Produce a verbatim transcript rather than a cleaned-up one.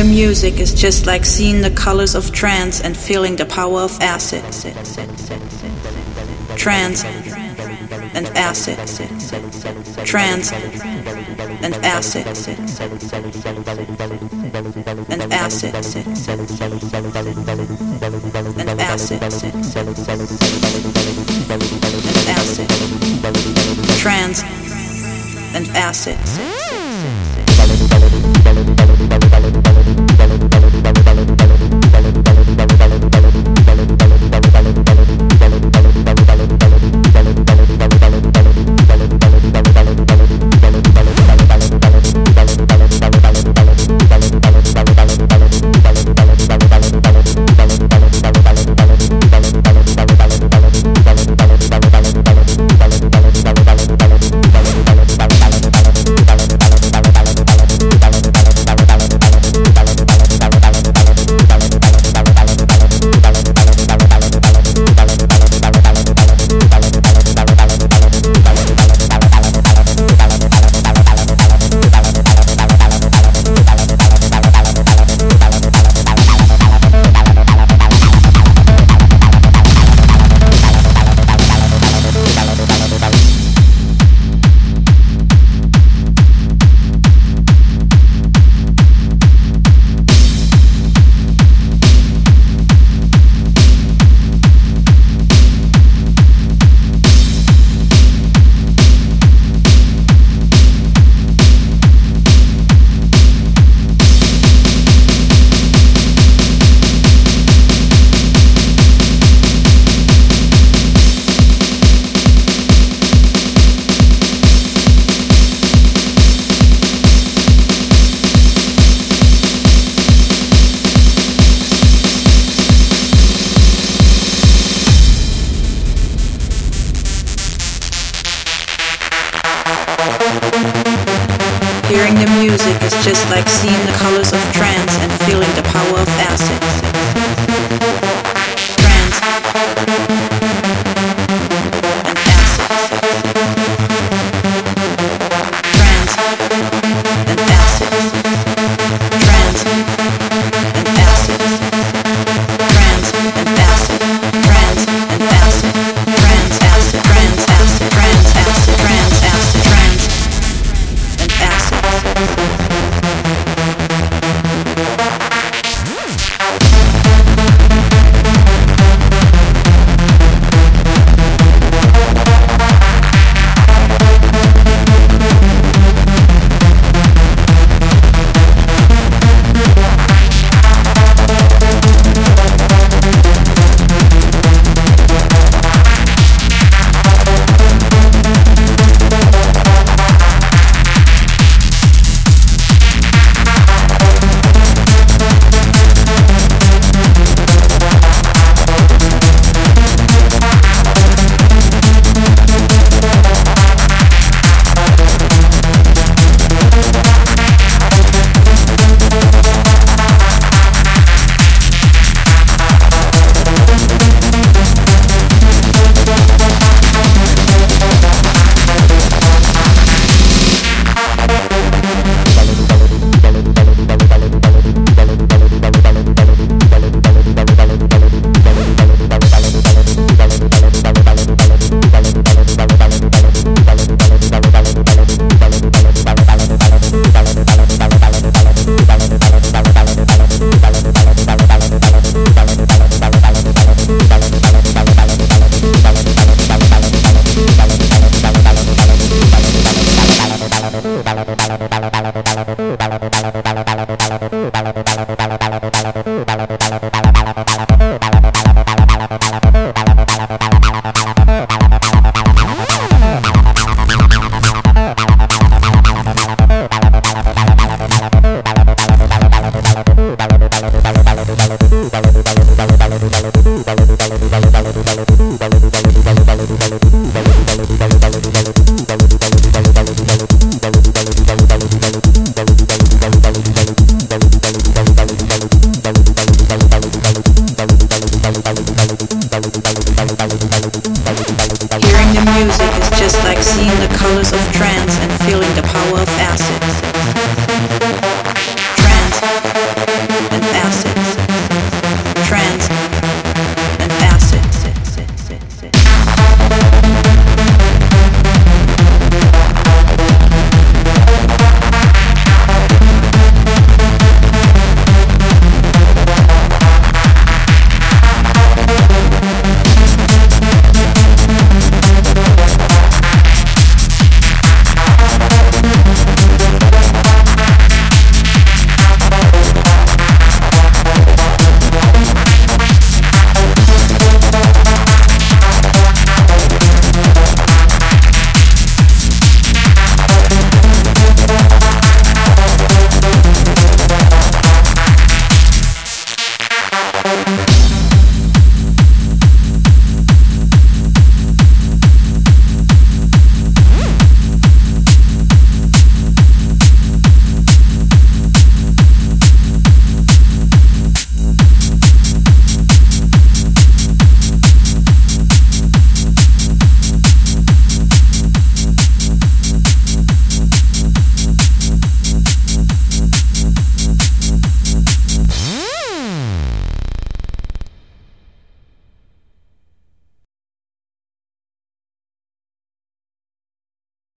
the music is just like seeing the colors of trance and feeling the power of acid. Trance and acid. Trance and acid. And acid. And acid. And acid. Trance and acid. Hearing the music is just like seeing the colors of trance and feeling the power of acid. Trance and acid. Trance and acid. Trance and acid. Trance and acid. Trance and acid. Trance acid. Trance acid. Trance acid. Trance acid. Trance and acid. Bye.